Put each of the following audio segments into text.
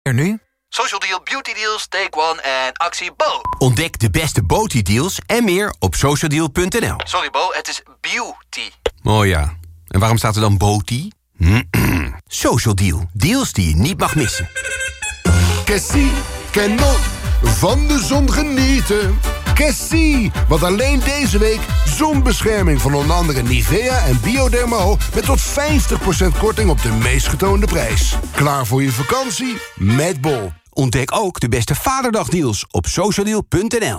Er nu? Social Deal, Beauty Deals, Take One en actie Bo. Ontdek de beste Beauty-deals en meer op socialdeal.nl. Sorry Bo, het is beauty. Oh ja, en waarom staat er dan Beauty? Social Deal, deals die je niet mag missen. Cassie, Canon, van de zon genieten. Cassie, want alleen deze week zonbescherming van onder andere Nivea en Biodermo... met tot 50% korting op de meest getoonde prijs. Klaar voor je vakantie? Met Bol. Ontdek ook de beste Vaderdagdeals op socialdeal.nl.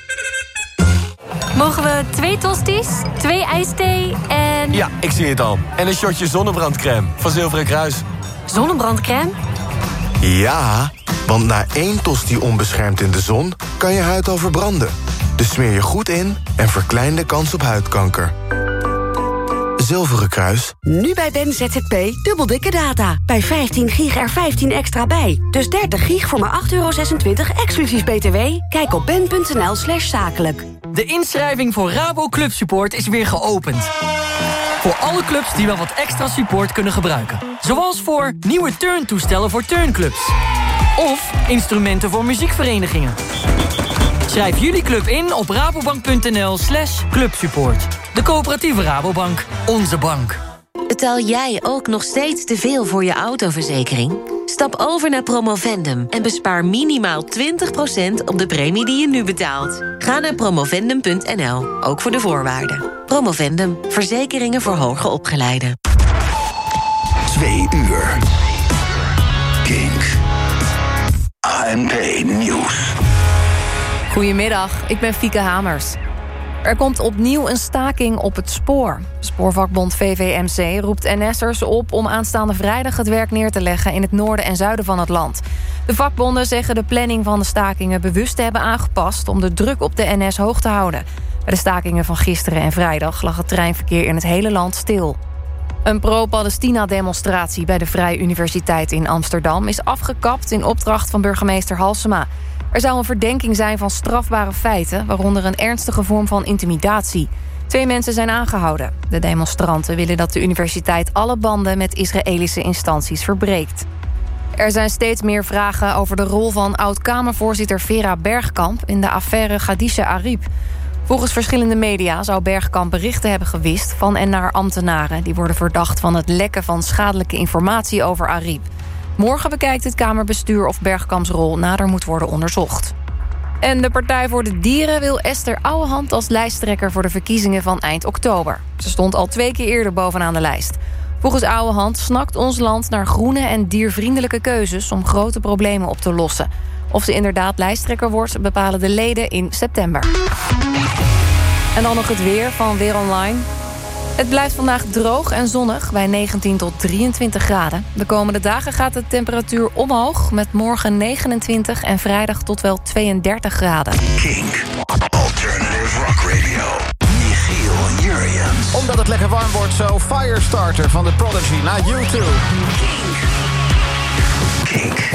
Mogen we 2 tosties, 2 ijsthee en... Ja, ik zie het al. En een shotje zonnebrandcrème van Zilveren Kruis. Zonnebrandcrème? Ja, want na 1 tosti onbeschermd in de zon kan je huid al verbranden. Dus smeer je goed in en verklein de kans op huidkanker. Zilveren Kruis. Nu bij Ben ZZP dubbel dikke data. Bij 15 gig er 15 extra bij. Dus 30 gig voor maar €8,26 exclusief BTW. Kijk op ben.nl/zakelijk. De inschrijving voor Rabo Club Support is weer geopend. Voor alle clubs die wel wat extra support kunnen gebruiken. Zoals voor nieuwe turntoestellen voor turnclubs. Of instrumenten voor muziekverenigingen. Schrijf jullie club in op rabobank.nl/clubsupport. De coöperatieve Rabobank. Onze bank. Betaal jij ook nog steeds te veel voor je autoverzekering? Stap over naar Promovendum en bespaar minimaal 20% op de premie die je nu betaalt. Ga naar promovendum.nl, ook voor de voorwaarden. Promovendum, verzekeringen voor hoger opgeleiden. 2 uur. Kink. ANP Nieuws. Goedemiddag, ik ben Fieke Hamers. Er komt opnieuw een staking op het spoor. Spoorvakbond VVMC roept NS'ers op om aanstaande vrijdag het werk neer te leggen in het noorden en zuiden van het land. De vakbonden zeggen de planning van de stakingen bewust te hebben aangepast om de druk op de NS hoog te houden. Bij de stakingen van gisteren en vrijdag lag het treinverkeer in het hele land stil. Een pro-Palestina-demonstratie bij de Vrije Universiteit in Amsterdam is afgekapt in opdracht van burgemeester Halsema. Er zou een verdenking zijn van strafbare feiten, waaronder een ernstige vorm van intimidatie. 2 mensen zijn aangehouden. De demonstranten willen dat de universiteit alle banden met Israëlische instanties verbreekt. Er zijn steeds meer vragen over de rol van oud-Kamervoorzitter Vera Bergkamp in de affaire Khadija Arib. Volgens verschillende media zou Bergkamp berichten hebben gewist van en naar ambtenaren die worden verdacht van het lekken van schadelijke informatie over Arib. Morgen bekijkt het Kamerbestuur of Bergkamps rol nader moet worden onderzocht. En de Partij voor de Dieren wil Esther Ouwehand als lijsttrekker voor de verkiezingen van eind oktober. Ze stond al 2 keer eerder bovenaan de lijst. Volgens Ouwehand snakt ons land naar groene en diervriendelijke keuzes om grote problemen op te lossen. Of ze inderdaad lijsttrekker wordt, bepalen de leden in september. En dan nog het weer van Weer Online. Het blijft vandaag droog en zonnig bij 19 tot 23 graden. De komende dagen gaat de temperatuur omhoog met morgen 29 en vrijdag tot wel 32 graden. Kink. Alternative Rock Radio. Michiel Jurjens. Omdat het lekker warm wordt, zo Firestarter van The Prodigy naar U2. Kink. Kink.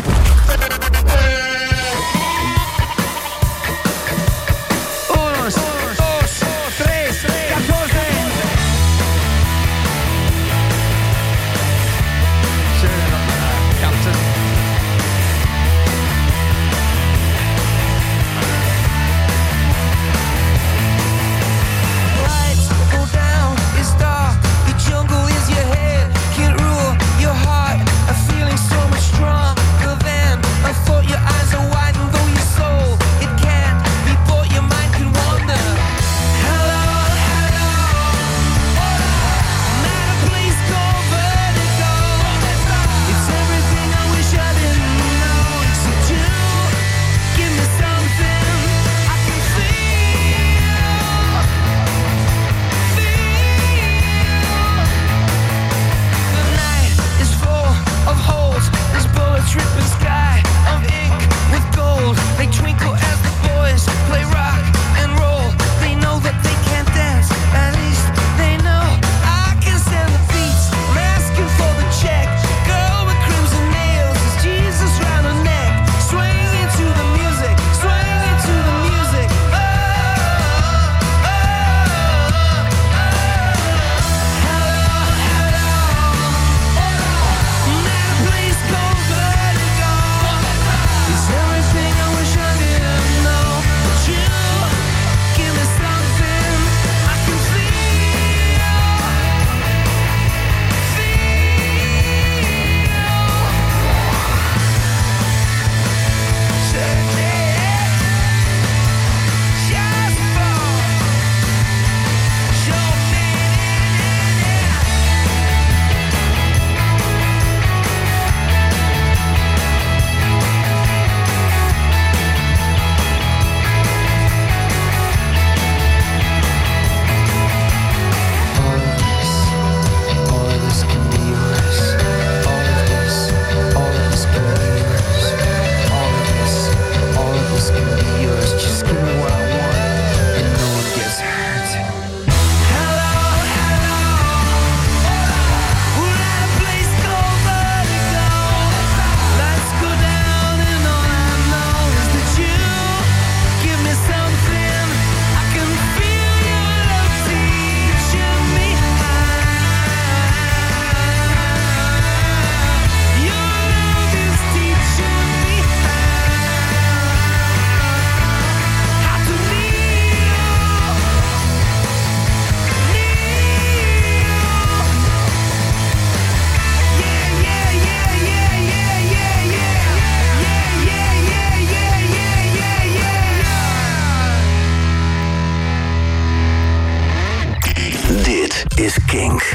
Jungle is your head, can't rule your heart. A feeling so much stronger than is Kink.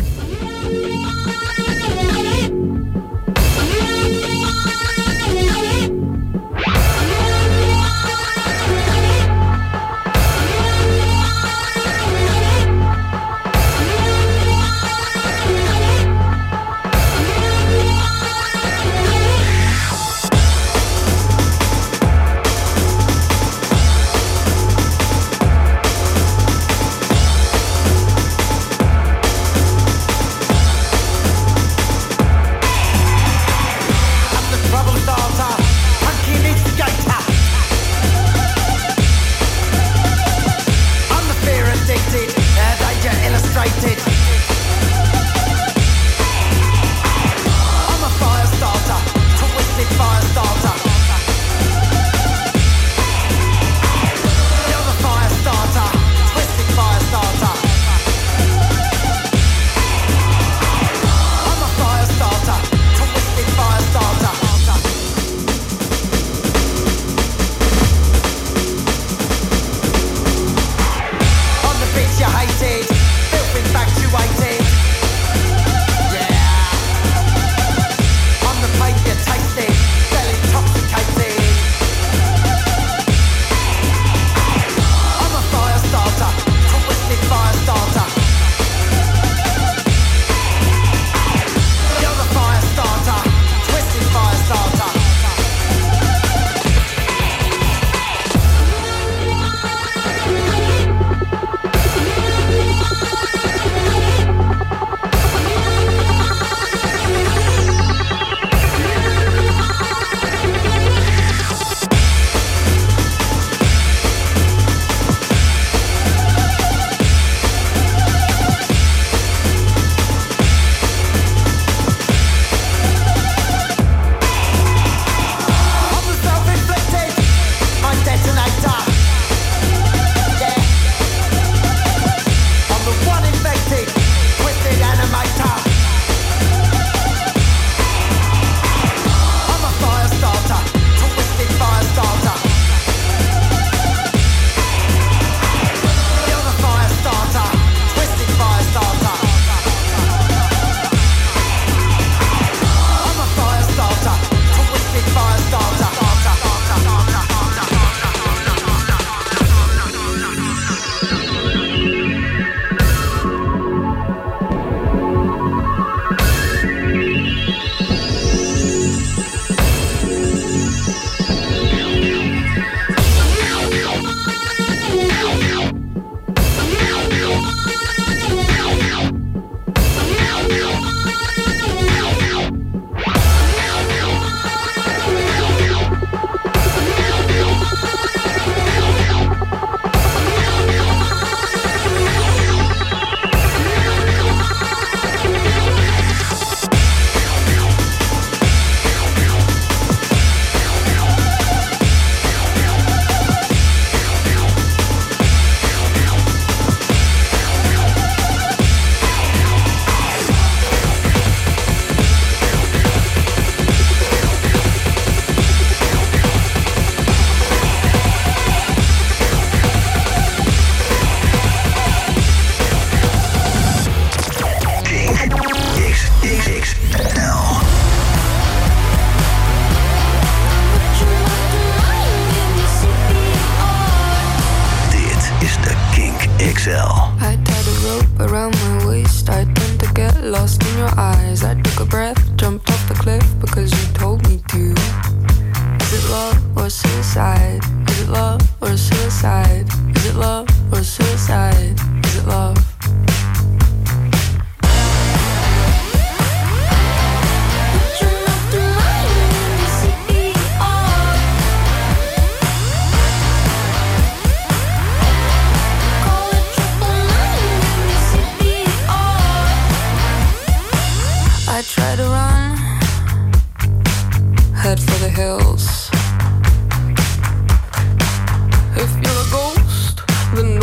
If you're a ghost, then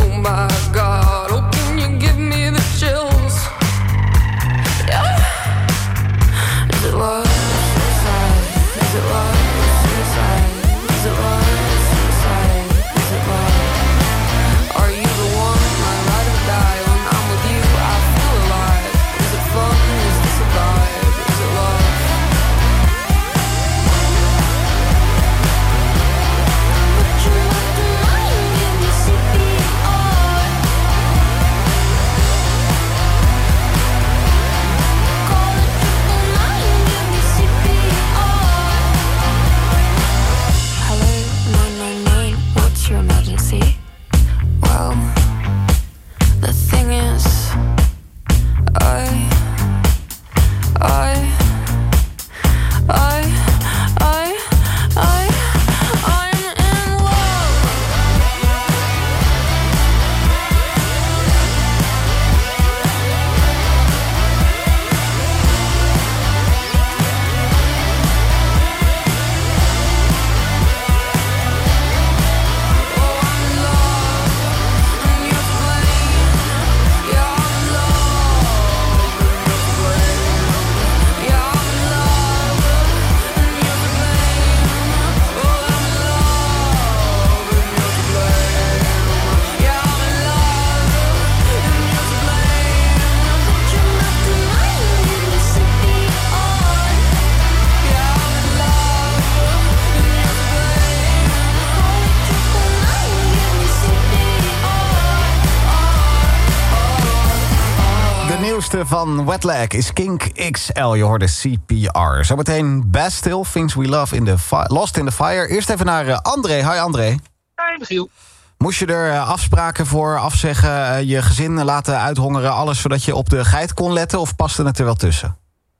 nieuwste van Wetlag is Kink XL. Je hoorde CPR. Zometeen Bastille, Things We Love Lost in the Fire. Eerst even naar André. Hi André. Hi Michiel. Moest je er afspraken voor afzeggen, je gezin laten uithongeren, alles zodat je op de geit kon letten, of paste het er wel tussen?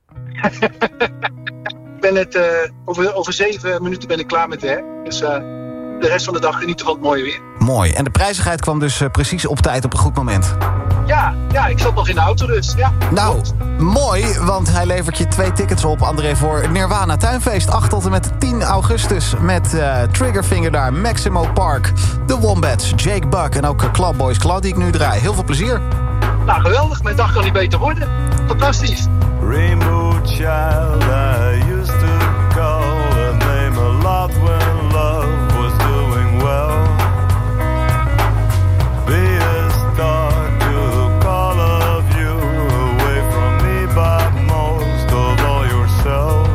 Ik ben het over 7 minuten ben ik klaar met werk. Dus de rest van de dag genieten van het mooie weer. Mooi. En de prijzigheid kwam dus precies op tijd op een goed moment. Ja, ik zat nog in de auto dus. Ja, nou, mooi, want hij levert je 2 tickets op, André, voor Nirvana Tuinfeest. 8 tot en met 10 augustus met Triggerfinger daar, Maximo Park, The Wombats, Jake Buck en ook Club Boys Club die ik nu draai. Heel veel plezier. Nou, geweldig. Mijn dag kan niet beter worden. Fantastisch. Rainbow child, I used to call a name a lot when love was doing well. Be a star to call of you, away from me but most of all yourself.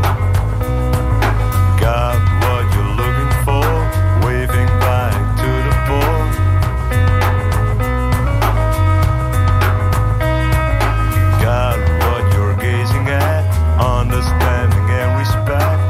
Got what you're looking for, waving back to the poor. Got what you're gazing at, understanding and respect.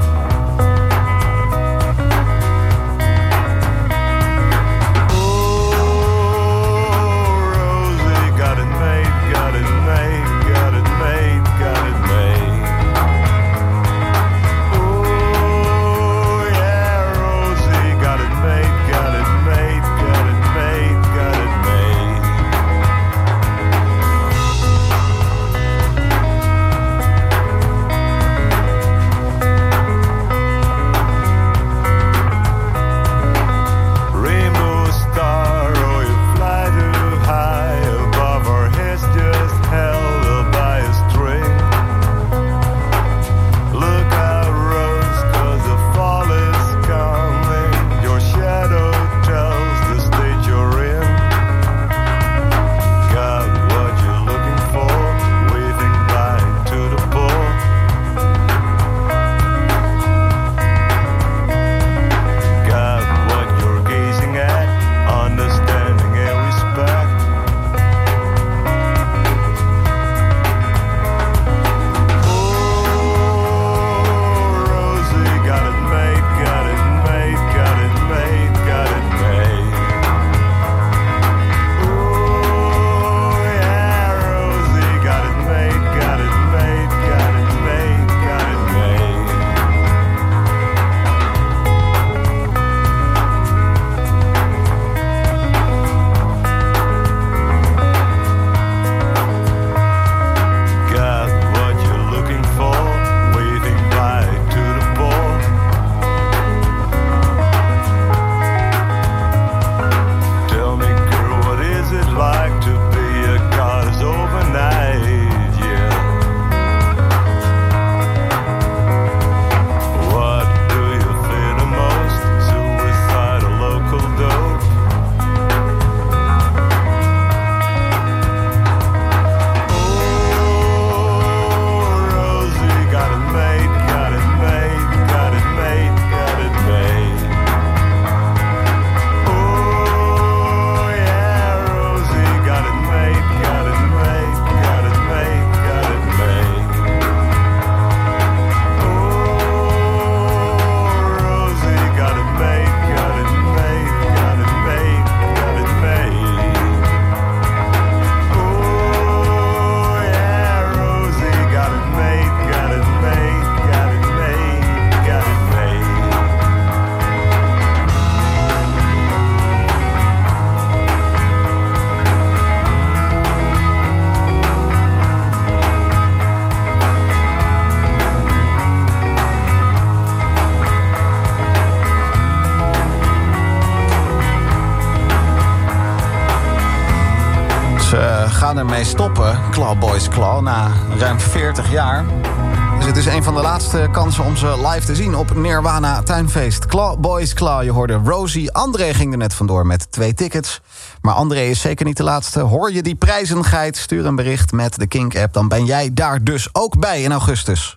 Gaan ermee stoppen, Club Boys Club, na ruim 40 jaar. Dus het is een van de laatste kansen om ze live te zien op Nirvana Tuinfeest. Club Boys Club, je hoorde Rosie. André ging er net vandoor met 2 tickets. Maar André is zeker niet de laatste. Hoor je die prijzengeit? Stuur een bericht met de Kink-app. Dan ben jij daar dus ook bij in augustus.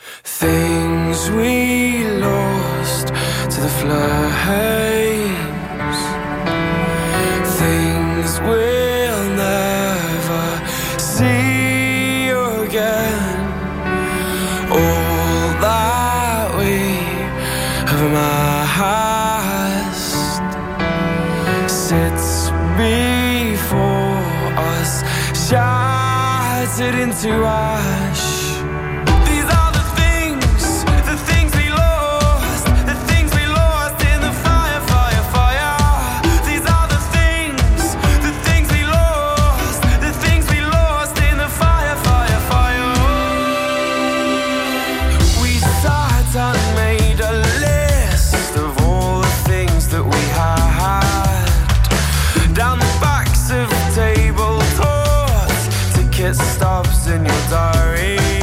Things we lost to the flames. Things we'll never see again. before us shattered into ash. These are the things we lost, the things we lost in the fire, fire, fire. These are the things we lost, the things we lost in the fire, fire, fire. We sat and made a list of all the things that we had down the backs of table tours, ticket stubs in your diary.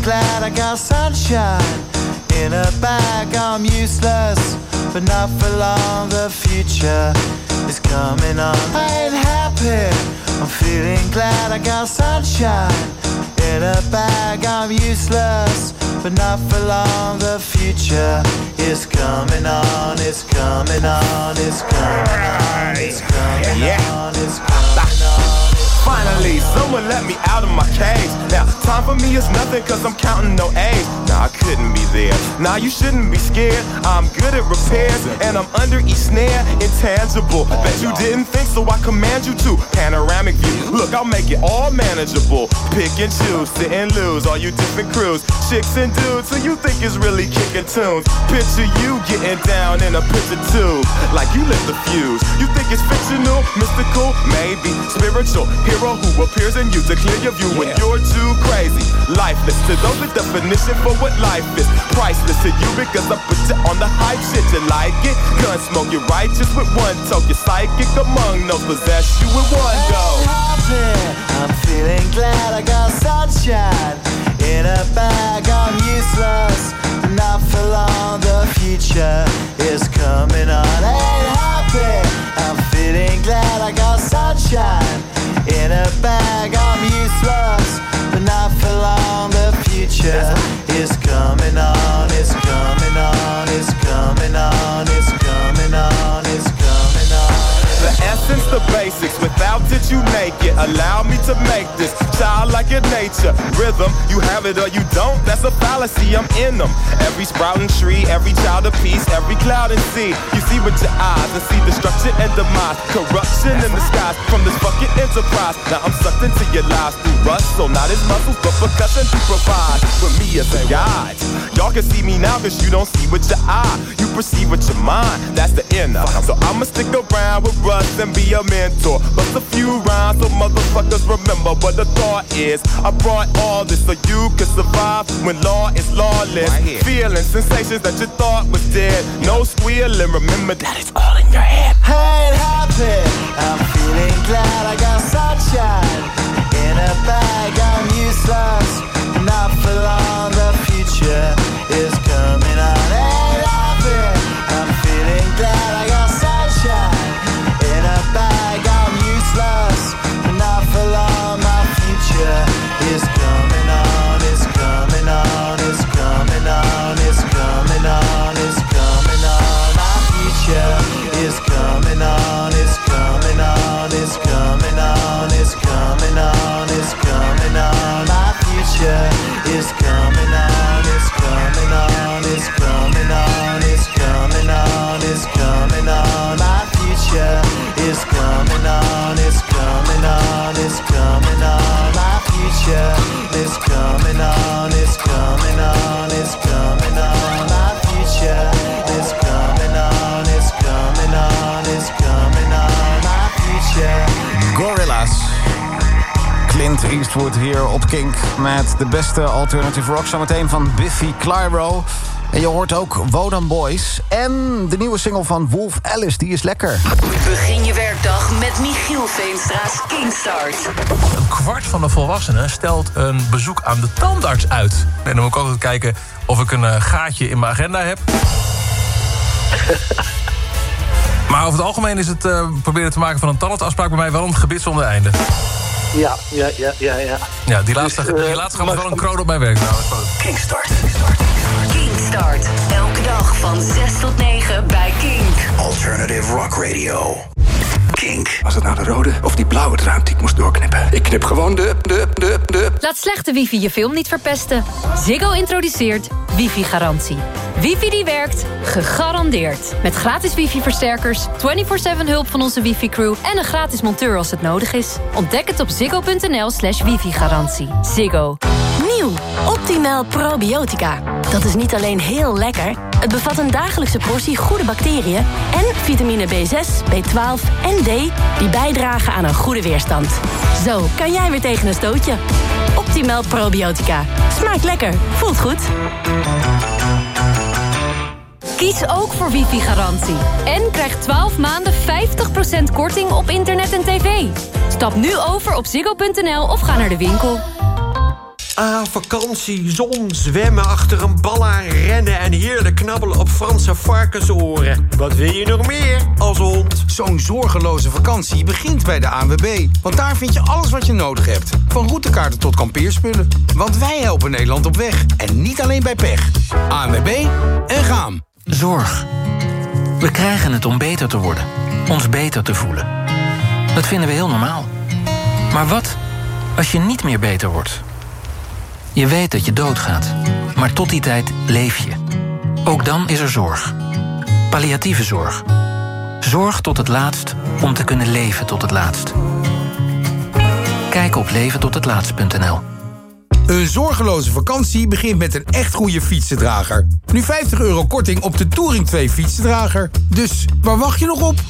glad I got sunshine in a bag. I'm useless, but not for long. The future is coming on. I ain't happy, I'm feeling glad I got sunshine in a bag. I'm useless, but not for long. The future is coming on. It's coming on. It's coming on. It's coming on. It's coming on. Finally, someone let me out of my cage. Now, time for me is nothing cause I'm counting no A's. Nah, I couldn't be there. Nah, you shouldn't be scared. I'm good at repairs and I'm under each snare. Intangible. Bet you didn't think, so I command you to. Panoramic view. Look, I'll make it all manageable. Pick and choose, sit and lose. All you different crews, chicks and dudes who you think is really kicking tunes. Picture you getting down in a picture tube, like you lit the fuse. You think it's fictional, mystical, maybe spiritual. Hero who appears in you to clear your view when you're too crazy. Lifeless to those, the definition for what life is. Priceless to you because I put you on the hype shit. You like it? Gun smoke, you're righteous with one toke. You're psychic among those, possess you with one go. I'm feeling glad I got sunshine in a bag. I'm useless, not for long. The future is coming on. I ain't happy, I'm feeling glad I got sunshine in a bag. I'm useless, but not for long. The future is coming on. It's coming on. It's coming on. It's coming on. It's coming on. The essence, the basics, without it you make it. Allow me to make this childlike in nature. Rhythm, you have it or you don't, that's a fallacy, I'm in them. Every sprouting tree, every child of peace, every cloud and sea. You see with your eyes and see destruction and demise. Corruption in the skies from this fucking enterprise. Now I'm sucked into your lives through rust, so not as muscles, but percussion to provide with me as a guide. Y'all can see me now cause you don't see with your eye. You perceive with your mind, that's the inner. So I'ma stick around with Russ and be a mentor. Bust a few rhymes so motherfuckers remember what the thought is. I brought all this so you can survive when law is lawless. Right, feeling sensations that you thought was dead. No squealing, remember that it's all in your head. I ain't happy, I'm feeling glad I got sunshine in a bag. I'm useless, not for long. The future is coming on. I ain't happy, I'm feeling glad I got sunshine in a bag. I'm useless, not for long. My future is coming on. It's coming on. It's coming on. It's coming on. It's coming on. My future is coming on. It's coming on. It's coming on. It's coming on. It's coming on. My future is coming on. It's coming on. It's coming on. It's coming on. It's coming on. My future is coming on. It's coming on. It's coming on. My future is coming on. It's coming on. It's coming on. My future is coming on. It's coming on. It's coming on. My future. Gorillaz. Clint Eastwood hier op Kink met de beste alternative rock. Zometeen van Biffy Clyro. En je hoort ook Wodan Boys. En de nieuwe single van Wolf Alice, die is lekker. Begin je werkdag met Michiel Veenstra's Kingstart. Een kwart van de volwassenen stelt een bezoek aan de tandarts uit. En dan moet ik altijd kijken of ik een gaatje in mijn agenda heb. Maar over het algemeen is het proberen te maken van een tandartsafspraak bij mij wel een gebit zonder einde. Ja. Ja, die laatste gaan we wel een kroon op mijn werk. Nou, Kingstart. Kingstart. Elke dag van 6 tot 9 bij Kink. Alternative Rock Radio. Kink. Was het nou de rode of die blauwe draad die ik moest doorknippen? Ik knip gewoon de... Laat slechte wifi je film niet verpesten. Ziggo introduceert wifi-garantie. Wifi die werkt, gegarandeerd. Met gratis wifi-versterkers, 24/7 hulp van onze wifi-crew... en een gratis monteur als het nodig is. Ontdek het op ziggo.nl/wifi-garantie. Ziggo. Nieuw, Optimal Probiotica. Dat is niet alleen heel lekker... het bevat een dagelijkse portie goede bacteriën... en vitamine B6, B12 en D... die bijdragen aan een goede weerstand. Zo kan jij weer tegen een stootje. Optimal Probiotica. Smaakt lekker, voelt goed. Kies ook voor wifi-garantie. En krijg 12 maanden 50% korting op internet en tv. Stap nu over op ziggo.nl of ga naar de winkel. vakantie, zon, zwemmen achter een bal aan, rennen en heerlijk knabbelen op Franse varkensoren. Wat wil je nog meer als hond? Zo'n zorgeloze vakantie begint bij de ANWB. Want daar vind je alles wat je nodig hebt. Van routekaarten tot kampeerspullen. Want wij helpen Nederland op weg. En niet alleen bij pech. ANWB en gaan. Zorg. We krijgen het om beter te worden. Ons beter te voelen. Dat vinden we heel normaal. Maar wat als je niet meer beter wordt? Je weet dat je doodgaat. Maar tot die tijd leef je. Ook dan is er zorg. Palliatieve zorg. Zorg tot het laatst om te kunnen leven tot het laatst. Kijk op leventothetlaatst.nl. Een zorgeloze vakantie begint met een echt goede fietsendrager. Nu €50 korting op de Touring 2 fietsendrager. Dus waar wacht je nog op?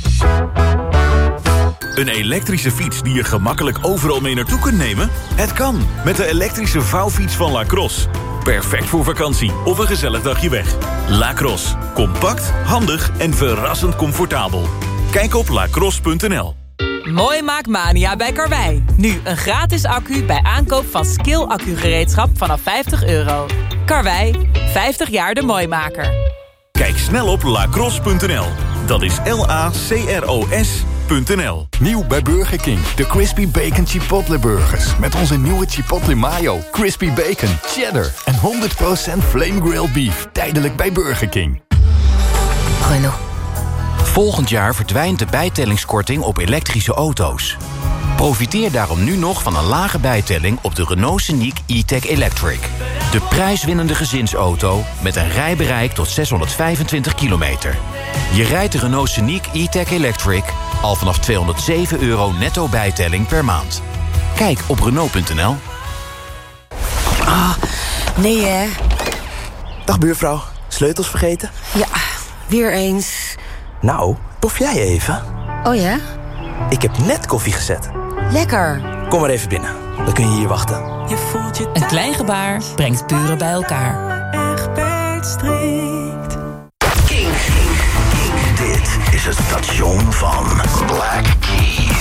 Een elektrische fiets die je gemakkelijk overal mee naartoe kunt nemen? Het kan, met de elektrische vouwfiets van Lacrosse. Perfect voor vakantie of een gezellig dagje weg. Lacrosse. Compact, handig en verrassend comfortabel. Kijk op lacrosse.nl. Mooi maakt mania bij Karwei. Nu een gratis accu bij aankoop van Skill accugereedschap vanaf €50. Karwei, 50 jaar de mooimaker. Kijk snel op lacrosse.nl. Dat is LACROS.nl. Nieuw bij Burger King. De Crispy Bacon Chipotle Burgers. Met onze nieuwe Chipotle Mayo, Crispy Bacon, Cheddar en 100% Flame Grilled Beef. Tijdelijk bij Burger King. Renault. Volgend jaar verdwijnt de bijtellingskorting op elektrische auto's. Profiteer daarom nu nog van een lage bijtelling op de Renault Scenic E-Tech Electric. De prijswinnende gezinsauto met een rijbereik tot 625 kilometer. Je rijdt de Renault Scenic E-Tech Electric al vanaf €207 netto bijtelling per maand. Kijk op Renault.nl. Nee hè. Dag buurvrouw, sleutels vergeten? Ja, weer eens. Nou, proef jij even? Oh ja? Ik heb net koffie gezet. Lekker. Kom maar even binnen, dan kun je hier wachten. Een klein gebaar brengt buren bij elkaar. Egberts strikt. Kink. Dit is het station van Black Keys.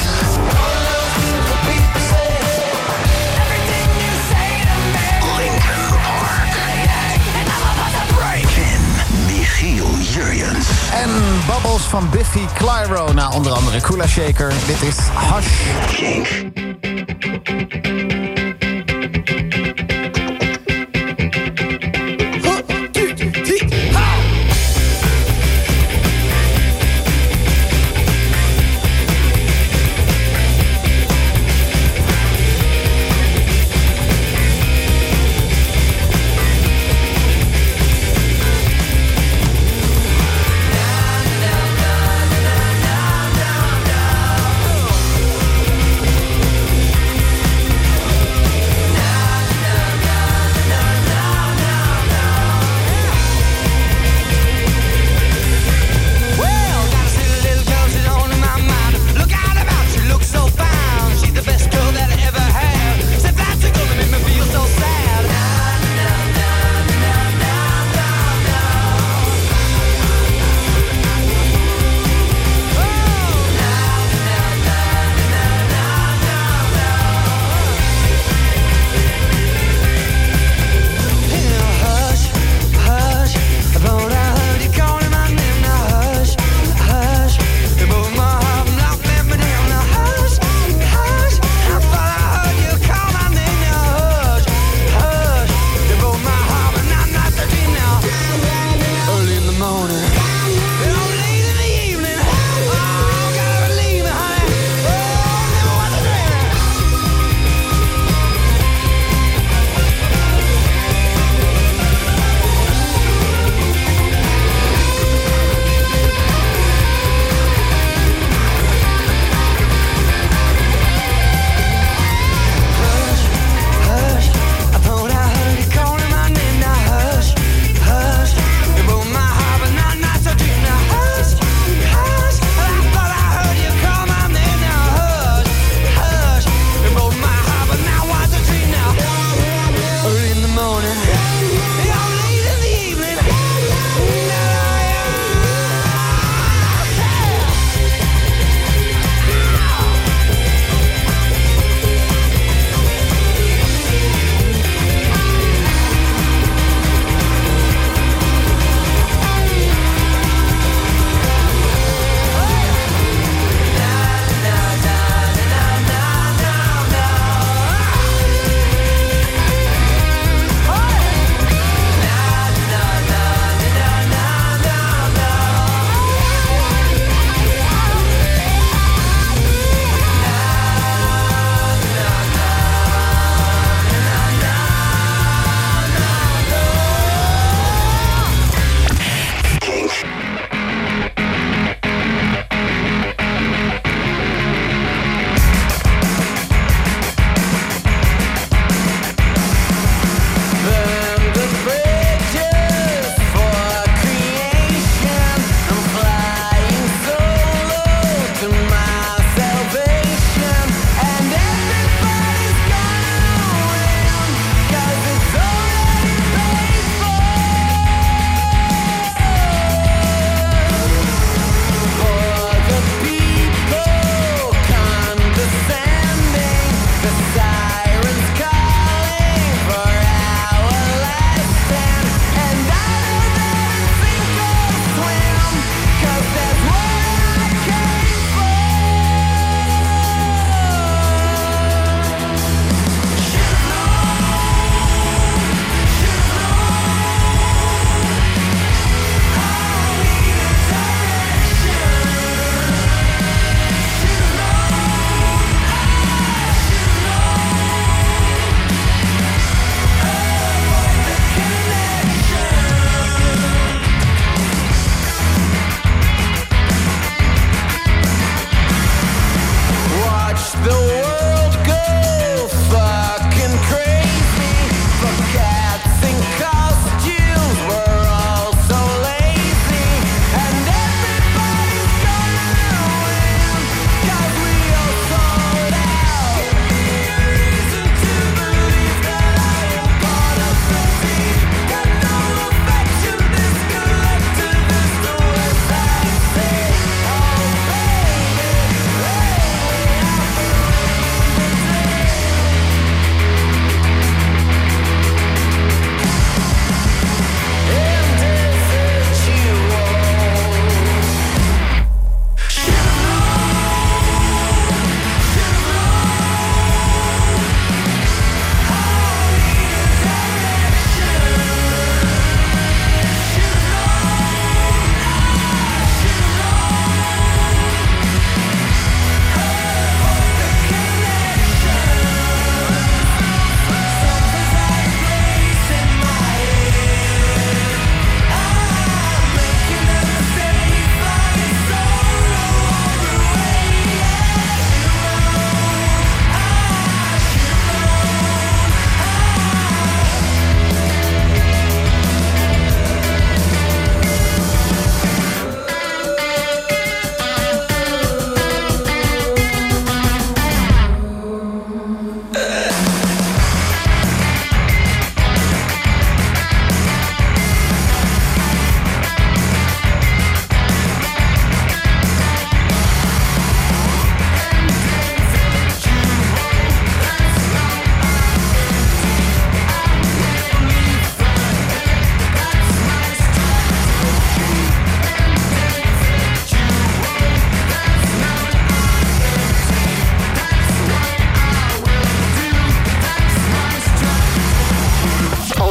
Linkin Park. En Michiel Jurjens. En Bubbles van Biffy Clyro na onder andere Kula Shaker. Dit is Hush. Kink.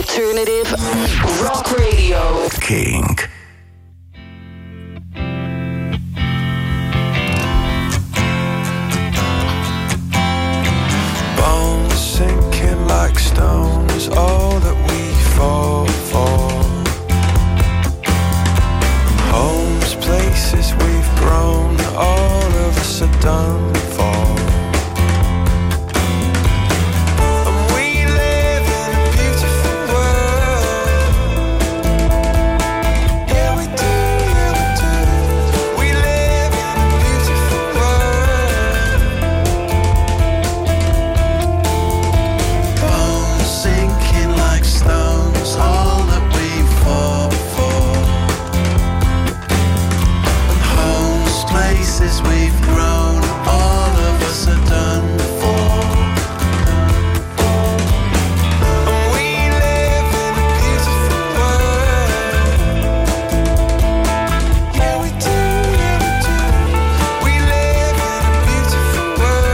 Alternative Rock Radio. Kink. Bones sinking like stones, all that we fall for. Homes, places we've grown, all of us are done for. We've grown, all of us are done for. And we live in a beautiful world. Yeah, we do, yeah, we do. We live in a beautiful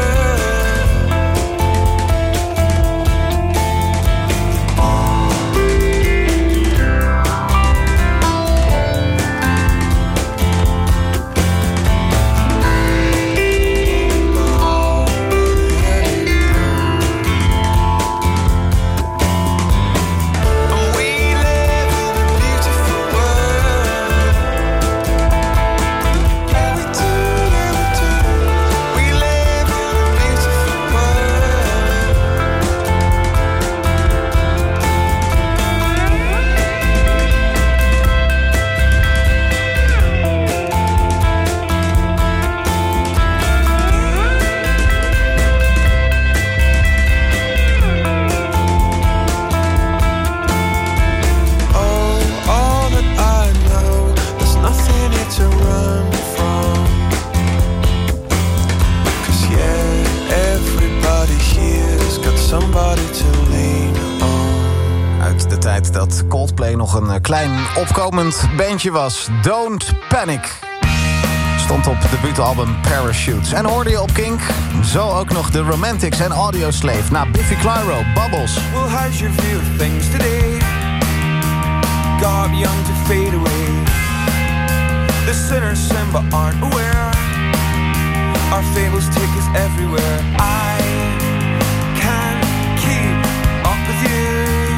dat Coldplay nog een klein opkomend bandje was. Don't Panic. Stond op het debuutalbum Parachutes. En hoorde je op Kink, zo ook nog The Romantics en Audioslave na Biffy Clyro, Bubbles. Well, how's your view of things today? God young to fade away. The sinners sin but aren't aware. Our fables take us everywhere. I can't keep up with you.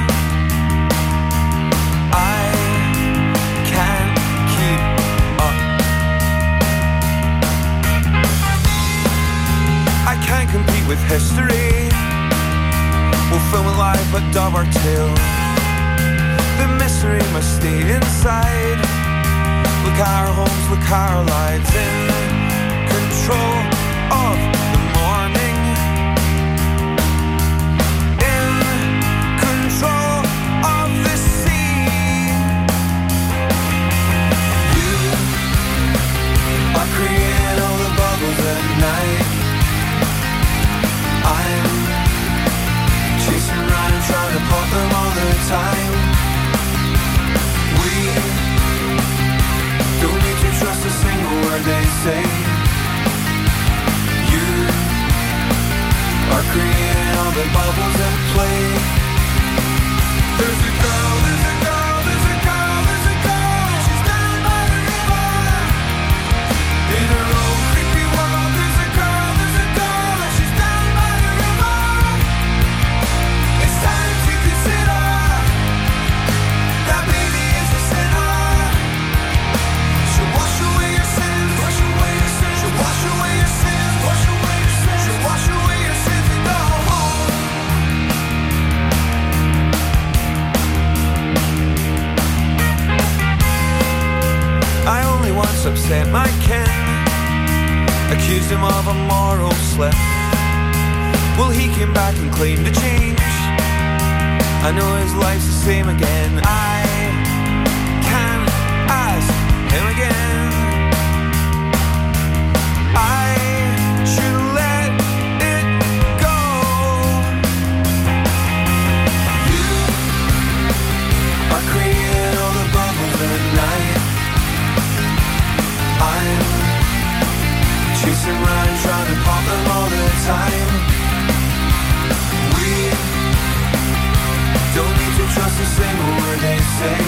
I can't keep up. I can't compete with history. We'll film it live but dub our tale. The mystery must stay inside. Look our homes, look our lives in control of the morning. In control of the sea. You are creating all the bubbles at night. I'm chasing around and trying to pop them all the time. We don't need to trust a single word they say. You are creating all the bubbles at play. There's a girl, there's a girl, there's a girl, there's a girl. She's down by the river. In her own creepy world, there's a girl, and she's down by the river. It's time to consider that baby is a sinner. She'll wash away your sins, wash away your sins. She'll wash away your sins, wash away your sins. She'll wash away your sins and go home. I only once upset my Ken, accused him of a moral slip. Well, he came back and claimed a change. I know his life's the same again. I can't ask him again. I should let it go. You are creating all the bubbles at night. I'm chasing around trying to pop them all the time. We don't need to trust a say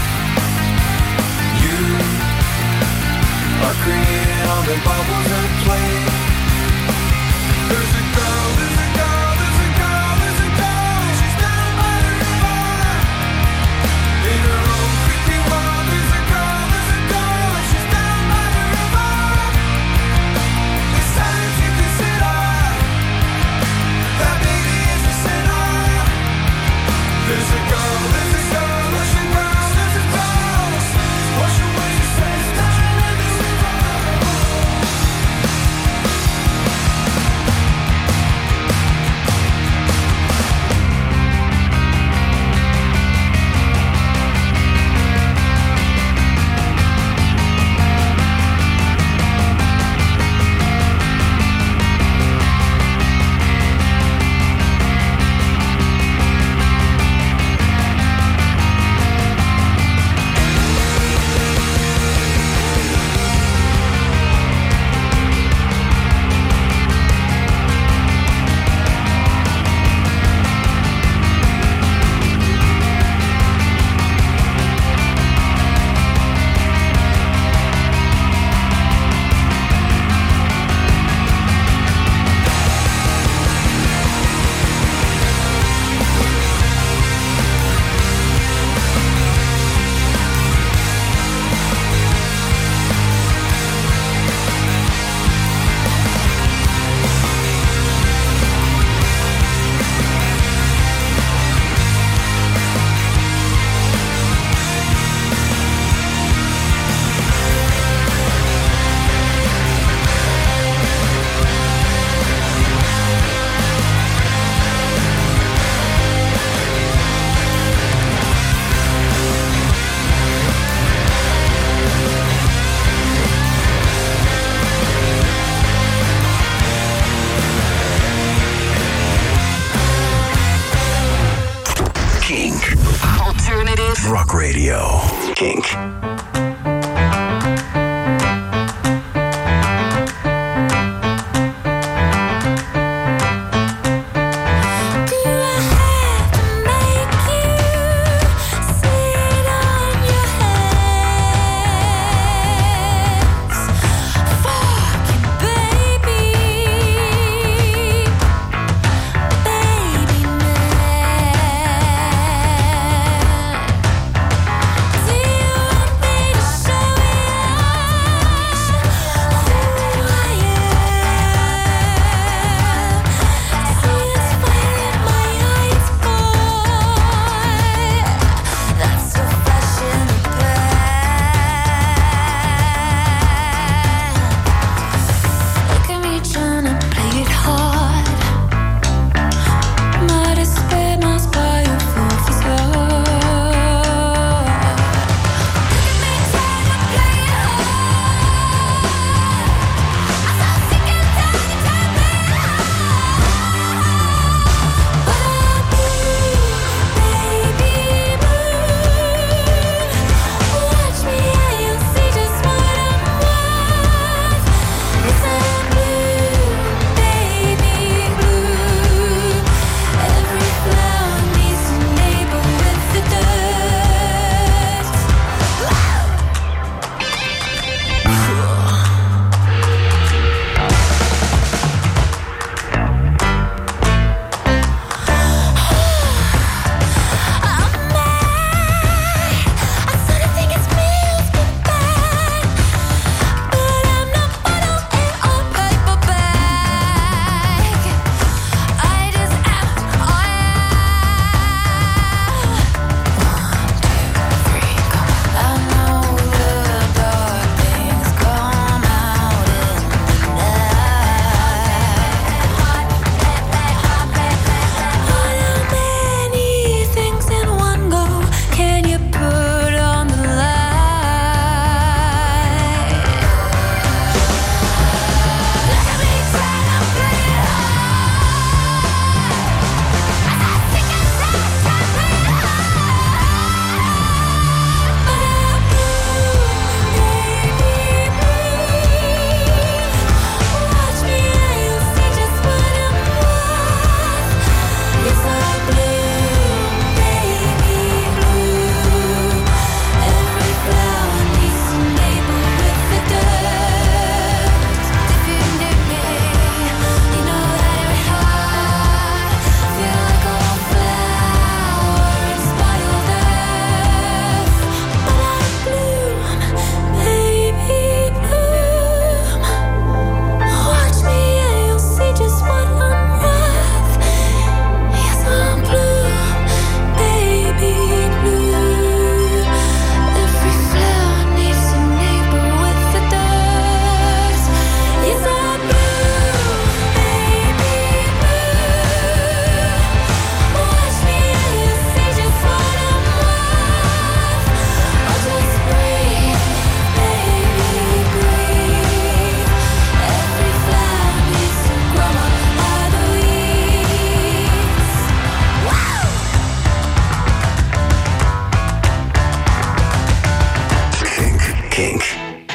you are creating all the bubbles that play. There's a girl, there's a girl, there's a girl, there's a girl, and she's down by the river. In her own creepy world, there's a girl, and she's down by the river. It's time to consider that baby is a sinner. There's a girl, there's a girl, there's a girl, there's a girl. Wash away your sins, down in the river. Rock Radio. Kink. Do you want me to Kink.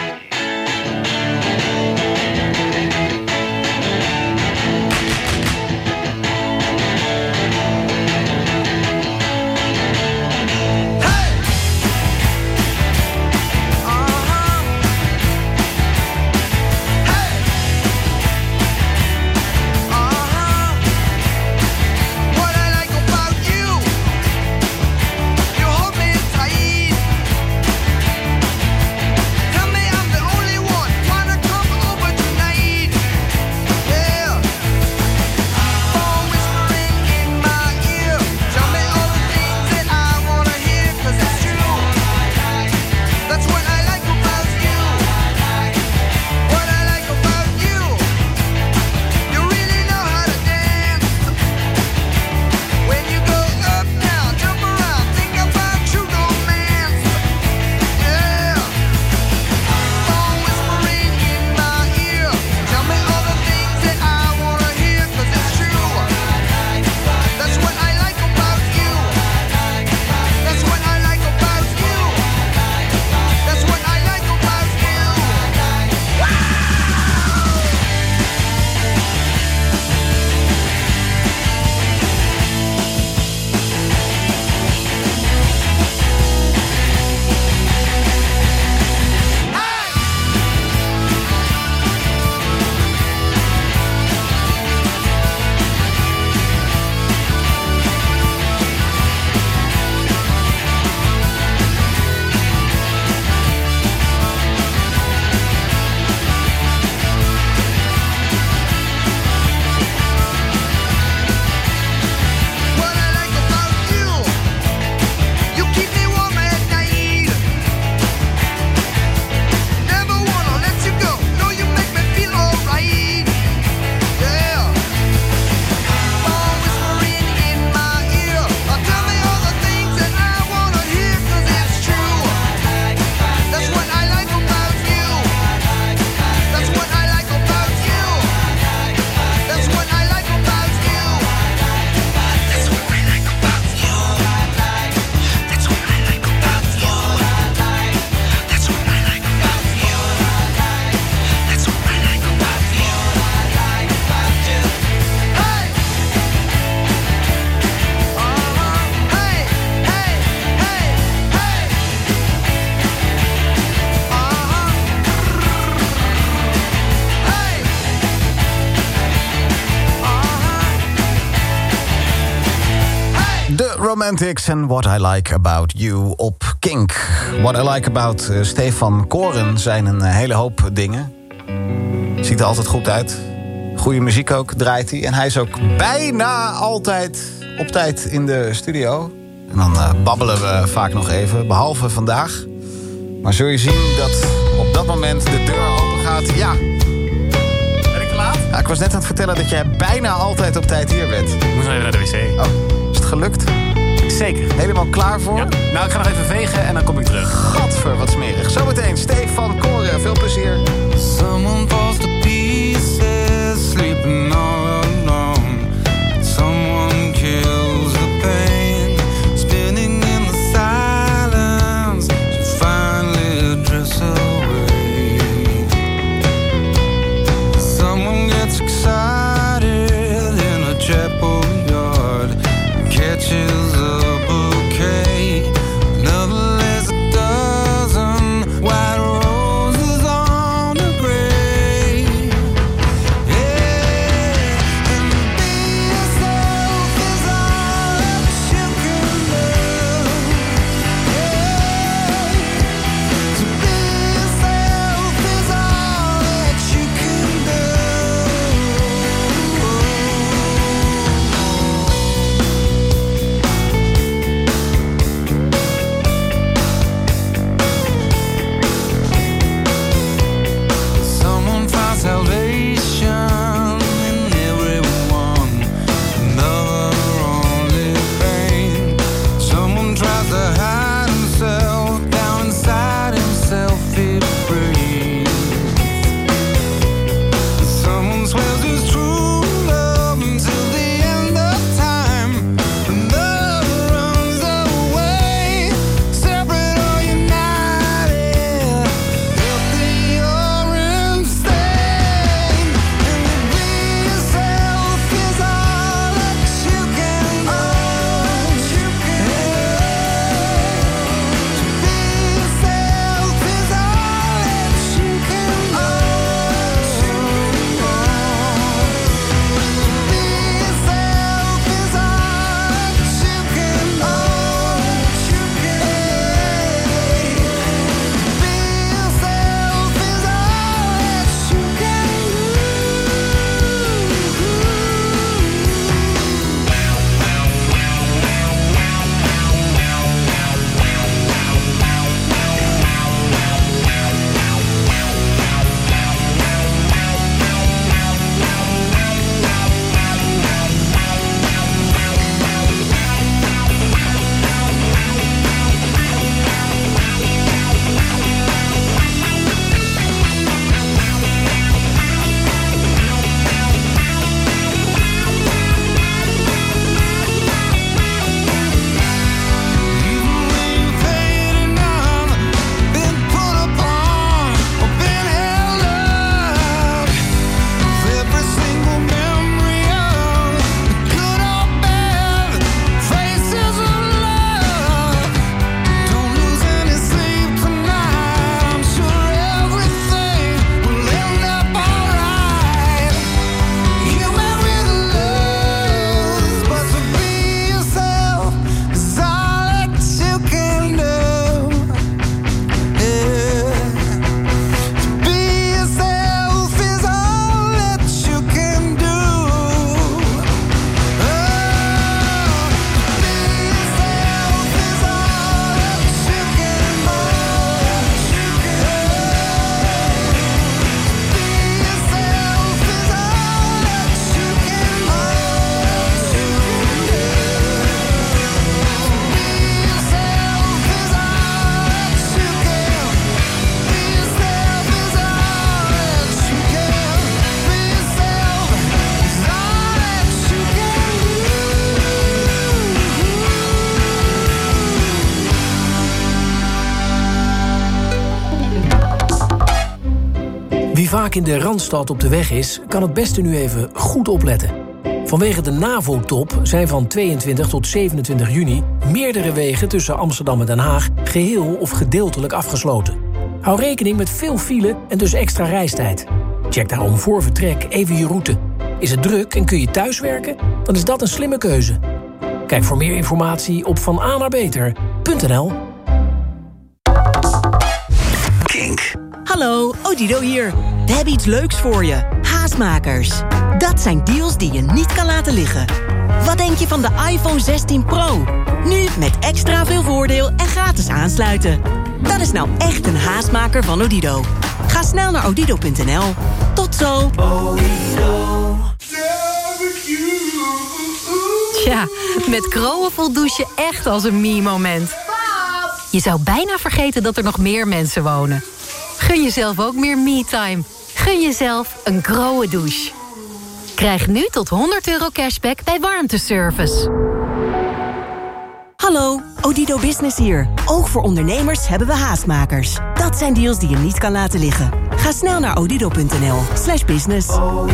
Romantics en What I Like About You op Kink. What I Like About Stefan Koren zijn een hele hoop dingen. Ziet er altijd goed uit. Goede muziek ook, draait hij. En hij is ook bijna altijd op tijd in de studio. En dan babbelen we vaak nog even, behalve vandaag. Maar zul je zien dat op dat moment de deur open gaat. Ja. Ben ik te laat? Ja, ik was net aan het vertellen dat jij bijna altijd op tijd hier bent. Ik moet nog even naar de wc. Oh, is het gelukt? Zeker. Helemaal klaar voor? Ja. Nou, ik ga nog even vegen en dan kom ik terug. Gadver, wat smerig. Zometeen Stefan Koren, veel plezier. Someone falls to pieces, sleeping all alone. Someone kills the pain, spinning in the silence. She finally drifts away. Someone gets excited in a chapel yard, catches a bouquet. Another lays a dozen white roses on the grave. Wie vaak in de Randstad op de weg is, kan het beste nu even goed opletten. Vanwege de NAVO-top zijn van 22 tot 27 juni... meerdere wegen tussen Amsterdam en Den Haag geheel of gedeeltelijk afgesloten. Hou rekening met veel file en dus extra reistijd. Check daarom voor vertrek even je route. Is het druk en kun je thuiswerken? Dan is dat een slimme keuze. Kijk voor meer informatie op vananabeter.nl. Kink. Hallo, Odido hier. We hebben iets leuks voor je. Haastmakers. Dat zijn deals die je niet kan laten liggen. Wat denk je van de iPhone 16 Pro? Nu met extra veel voordeel en gratis aansluiten. Dat is nou echt een haastmaker van Odido. Ga snel naar odido.nl. Tot zo. Tja, met Kroon voelt douchen echt als een me-moment. Je zou bijna vergeten dat er nog meer mensen wonen. Gun jezelf ook meer me-time. Gun jezelf een Kroon douche. Krijg nu tot €100 cashback bij warmteservice. Hallo, Odido Business hier. Ook voor ondernemers hebben we haastmakers. Dat zijn deals die je niet kan laten liggen. Ga snel naar odido.nl/business.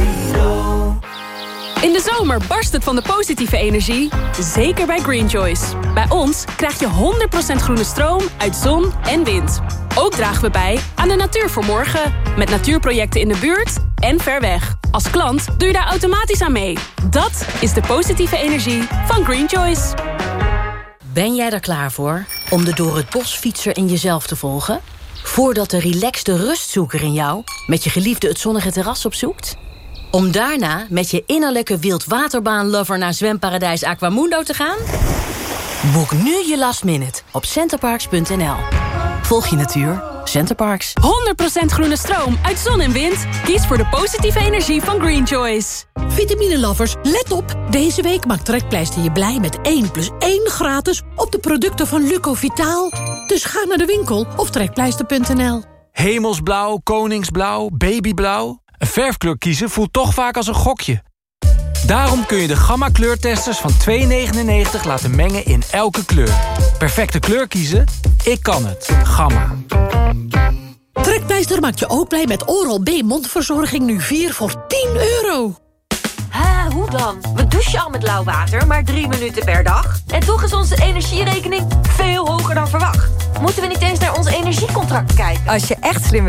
In de zomer barst het van de positieve energie, zeker bij Green Choice. Bij ons krijg je 100% groene stroom uit zon en wind. Ook dragen we bij aan de natuur voor morgen, met natuurprojecten in de buurt en ver weg. Als klant doe je daar automatisch aan mee. Dat is de positieve energie van Green Choice. Ben jij er klaar voor om de door het bos fietser in jezelf te volgen? Voordat de relaxte rustzoeker in jou met je geliefde het zonnige terras opzoekt? Om daarna met je innerlijke wildwaterbaan-lover naar zwemparadijs Aquamundo te gaan? Boek nu je last minute op centerparks.nl. Volg je natuur, Centerparks. 100% groene stroom uit zon en wind. Kies voor de positieve energie van Green Choice. Vitamine-lovers, let op. Deze week maakt Trekpleister je blij met 1+1 gratis op de producten van Lucovitaal. Dus ga naar de winkel of trekpleister.nl. Hemelsblauw, koningsblauw, babyblauw. Een verfkleur kiezen voelt toch vaak als een gokje. Daarom kun je de Gamma kleurtesters van $2,99 laten mengen in elke kleur. Perfecte kleur kiezen? Ik kan het. Gamma. Trekpleister maakt je ook blij met Oral-B mondverzorging nu 4 voor €10. Hoe dan? We douchen al met lauw water, maar 3 minuten per dag. En toch is onze energierekening veel hoger dan verwacht. Moeten we niet eens naar ons energiecontract kijken? Als je echt slim